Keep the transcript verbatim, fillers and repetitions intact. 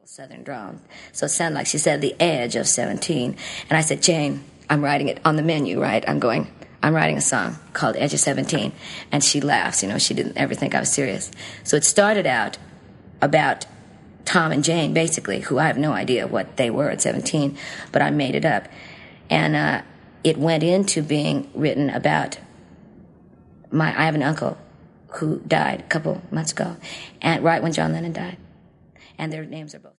Southern drawl. So it sounded like she said the edge of seventeen. And I said, Jane, I'm writing it on the menu, right? I'm going, I'm writing a song called Edge of seventeen. And she laughs, you know, she didn't ever think I was serious. So it started out about Tom and Jane, basically, who I have no idea what they were at seventeen, but I made it up. And uh, it went into being written about my, I have an uncle who died a couple months ago, and right when John Lennon died. And their names are both